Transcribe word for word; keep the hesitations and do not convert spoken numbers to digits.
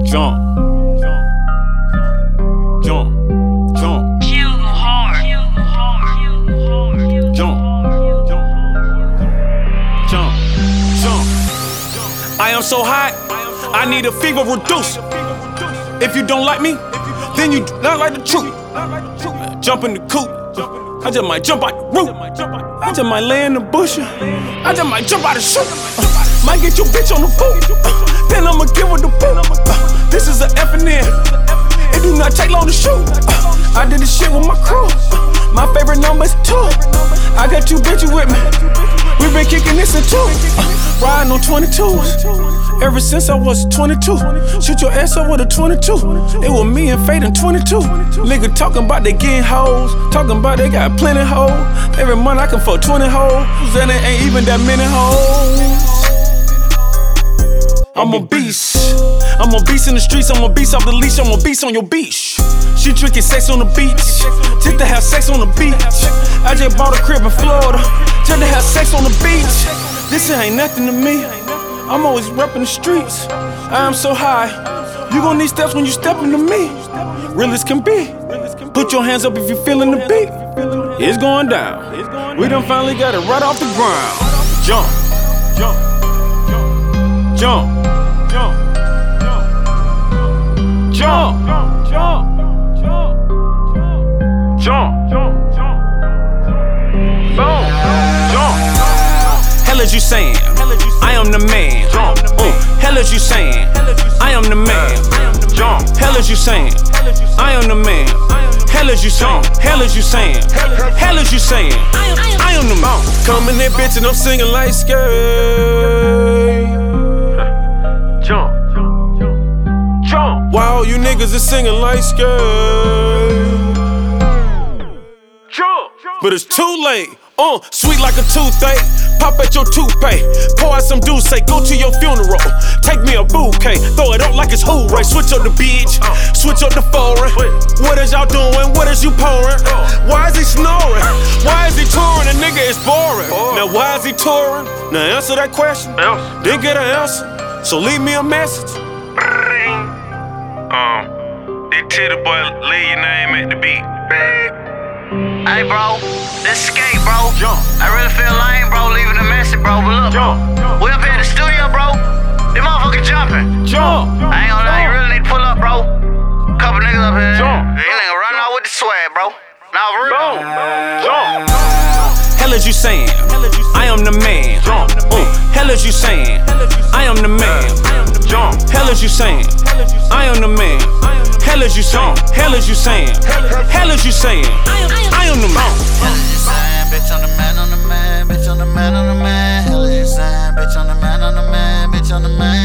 Jump, jump, jump, jump. Kill hard. Jump, jump, jump, jump. I am so hot, I need a fever reducer. If you don't like me, then you do not like the truth. Jump in the coop, I just might jump out the roof. I just might lay in the bush, I just might jump out the chute. uh, Might get your bitch on the boot, uh, then I'ma give her the boot. uh, This is a F and N, it do not take long to shoot. uh, I did this shit with my crew, uh, my favorite number is two. I got two bitches with me, we been kicking this in two. uh, Riding on twenty-twos, ever since I was twenty-two. Shoot your ass up with a twenty-two. It was me and Fade in twenty-two. Nigga talking about they getting hoes, talking about they got plenty hoes. Every month I can fuck twenty hoes, and it ain't even that many hoes. I'm a beast, I'm a beast in the streets, I'm a beast off the leash, I'm a beast on your beach. She drinking sex on the beach, just to have sex on the beach. I just bought a crib in Florida, just to have sex on the beach. This shit ain't nothing to me, I'm always reppin' the streets. I am so high, you gon' need steps when you step into me. Real as can be, put your hands up if you feelin' the beat. It's going down, we done finally got it right off the ground. Jump, jump, jump, jump. Jump, jump, jump, jump, jump, jump, jump, jump, boom, jump. Hell is you saying? I am the man. Uh, hell is you saying? I am the man. Jump. Hell is you saying? I am the man. Hell is you saying? Hell is you saying? Hell is you saying? I am the man. Come in there, bitch, and I'm singing like skate. Jump, jump, jump. Why all you niggas is singing like skate? Jump, but it's too late. Uh, sweet like a toothache. Pop at your toothpaste. Pour out some douce. Go to your funeral. Take me a bouquet. Throw it up like it's hooray. Switch up the beach. Switch up the foreign. What is y'all doing? What is you pouring? Why is he snoring? Why is he touring? The nigga is boring. Now why is he touring? Now answer that question. Didn't get an answer. So leave me a message. Um, they tell the boy, leave your name at the beat. Hey, bro, this skate, bro. Jump. I really feel lame, bro, leaving a message, bro. But look, Jump. we up here in the studio, bro. Them motherfuckers jumping. Jump. I ain't gonna lie, you really need to pull up, bro. Couple niggas up here. Jump. You nigga run out with the swag, bro. Now, for real. Boom. Jump. Hell is you saying? I am the man. Jump. Uh, hell is you saying? I am the man. Jump. Hell is you saying? I am the man. Hell is you saying? Hell is you saying? Hell is you saying? I am the man. Hell is you saying? Bitch on the man, on the man. Bitch on the man, on the man. Hell is you saying? Bitch on the man, on the man. Bitch on the man.